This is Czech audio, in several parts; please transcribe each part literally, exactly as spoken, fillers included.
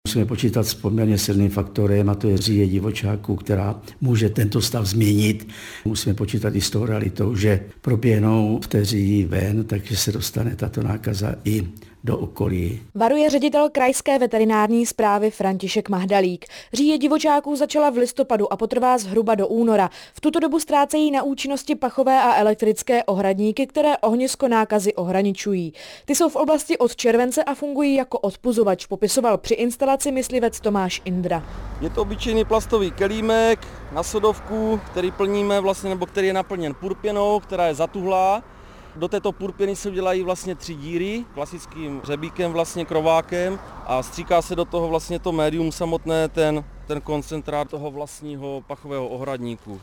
Musíme počítat s poměrně silným faktorem, a to je říje divočáků, která může tento stav změnit. Musíme počítat i s tou realitou, že proběhnou vteří ven, takže se dostane tato nákaza i do okolí. Varuje ředitel krajské veterinární správy František Mahdalík. Říje divočáků začala v listopadu a potrvá zhruba do února. V tuto dobu ztrácejí na účinnosti pachové a elektrické ohradníky, které ohnisko nákazy ohraničují. Ty jsou v oblasti od července a fungují jako odpuzovač, popisoval při instalaci myslivec Tomáš Indra. Je to obyčejný plastový kelímek na sodovku, který plníme vlastně, nebo který je naplněn purpěnou, která je zatuhlá. Do této purpěny se udělají vlastně tři díry, klasickým řebíkem, vlastně krovákem, a stříká se do toho vlastně to médium samotné, ten, ten koncentrát toho vlastního pachového ohradníku.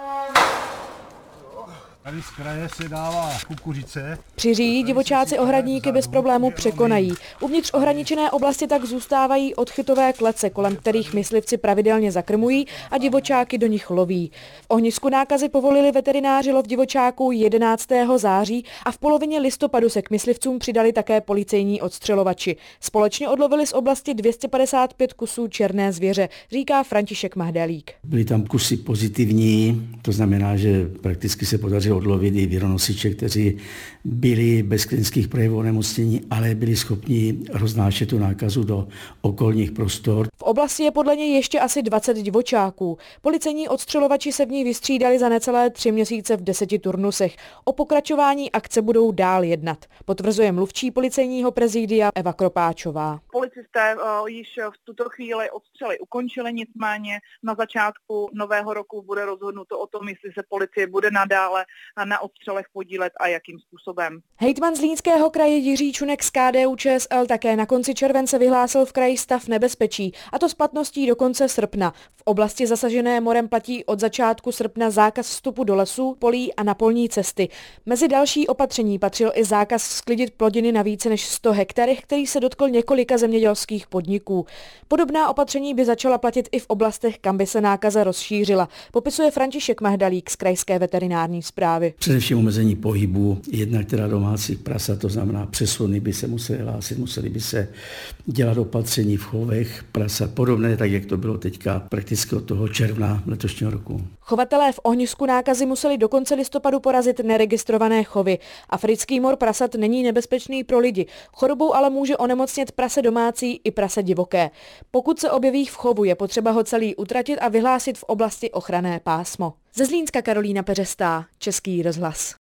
Tady z kraje se dává kukuřice. Při říji divočáci ohradníky bez problému překonají. Uvnitř ohraničené oblasti tak zůstávají odchytové klece, kolem kterých myslivci pravidelně zakrmují a divočáky do nich loví. V ohnisku nákazy povolili veterináři lov divočáků jedenáctého září a v polovině listopadu se k myslivcům přidali také policejní odstřelovači. Společně odlovili z oblasti dvě stě padesát pět kusů černé zvěře, říká František Mahdalík. Byly tam kusy pozitivní, to znamená, že prakticky se podařilo odlovit i vironosiče, kteří byli bez klinických projevů onemocnění, ale byli schopni roznášet tu nákazu do okolních prostor. V oblasti je podle něj ještě asi dvacet divočáků. Policejní odstřelovači se v ní vystřídali za necelé tři měsíce v deseti turnusech. O pokračování akce budou dál jednat, potvrzuje mluvčí policejního prezidia Eva Kropáčová. Policisté uh, již v tuto chvíli odstřely ukončili, nicméně na začátku nového roku bude rozhodnuto o tom, jestli se policie bude nadále na odstřelech podílet a jakým způsobem. Hejtman Zlínského kraje Jiří Čunek z K D U Č S L také na konci července vyhlásil v kraji stav nebezpečí, a to s platností do konce srpna. V oblasti zasažené morem platí od začátku srpna zákaz vstupu do lesů, polí a na polní cesty. Mezi další opatření patřil i zákaz sklidit plodiny na více než sto hektarech, který se dotkl několika zemědělských podniků. Podobná opatření by začala platit i v oblastech, kam by se nákaza rozšířila, popisuje František Mahdalík z krajské veterinární správy. Především omezení pohybu, jednak teda domácích prasat, to znamená přesuny by se museli hlásit, museli by se dělat opatření v chovech prasat, podobné, tak jak to bylo teďka prakticky od toho června letošního roku. Chovatelé v ohnisku nákazy museli do konce listopadu porazit neregistrované chovy. Africký mor prasat není nebezpečný pro lidi, chorobou ale může onemocnět prase domácí i prase divoké. Pokud se objeví v chovu, je potřeba ho celý utratit a vyhlásit v oblasti ochranné pásmo. Ze Zlínska Karolína Peřestá, Český rozhlas.